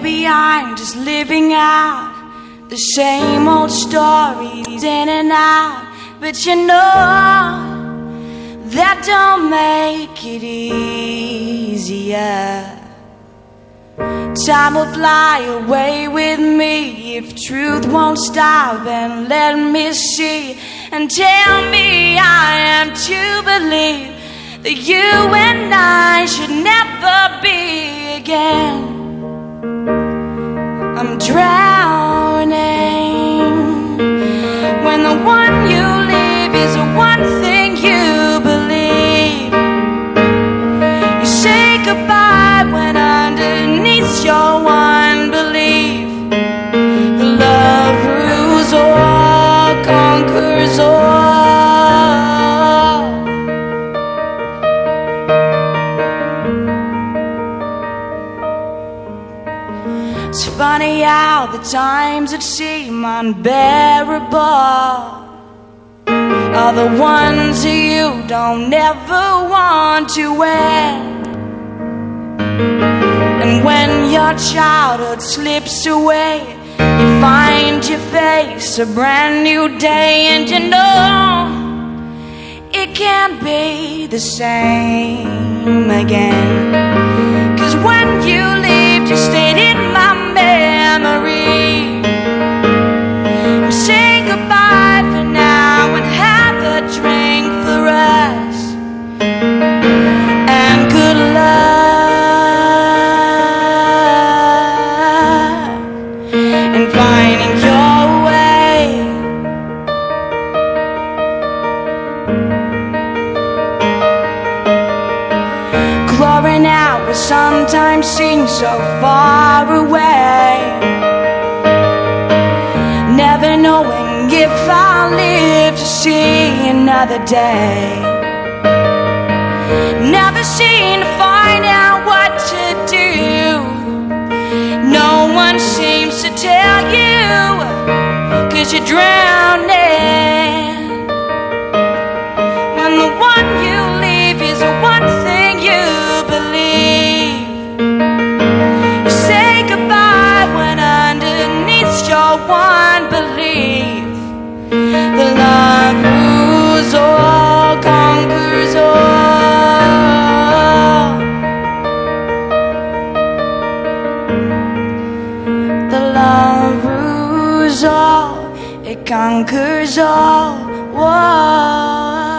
maybe I'm just living out the same old stories in and out. But you know, that don't make it easier. Time will fly away with me if truth won't stop and let me see and tell me I am to believe that you and I should never be again. I'm drowning when the one you leave is the one thing you believe. You say goodbye when underneath your unbelief. The love rules all, conquers all. It's funny how the times that seem unbearable are the ones that you don't ever want to end. And when your childhood slips away, you find you face a brand new day. And you know, it can't be the same again. 'Cause when you leave, you stayed in my memory. I'm saying goodbye for now and have a drink for us and good luck in finding your way. Chlorine out will sometimes seem so far away, never knowing if I'll live to see another day. Never seem to find out what to do. No one seems to tell you, 'cause you're drowning when the one you leave is the one thing you believe. You say goodbye when underneath your one belief. The love rules all, conquers all. The love rules all, it conquers all. Whoa.